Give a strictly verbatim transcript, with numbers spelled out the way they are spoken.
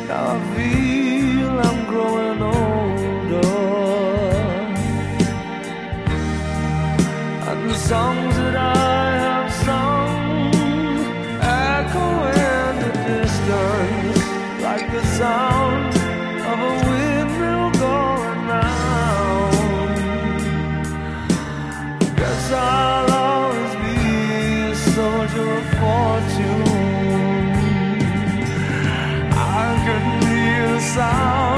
Now I feel I'm growing older, and the songs that I have sung echo in the distance like the sound of a windmill going round. Guess I'll always be a soldier of fortune. I can hear the sound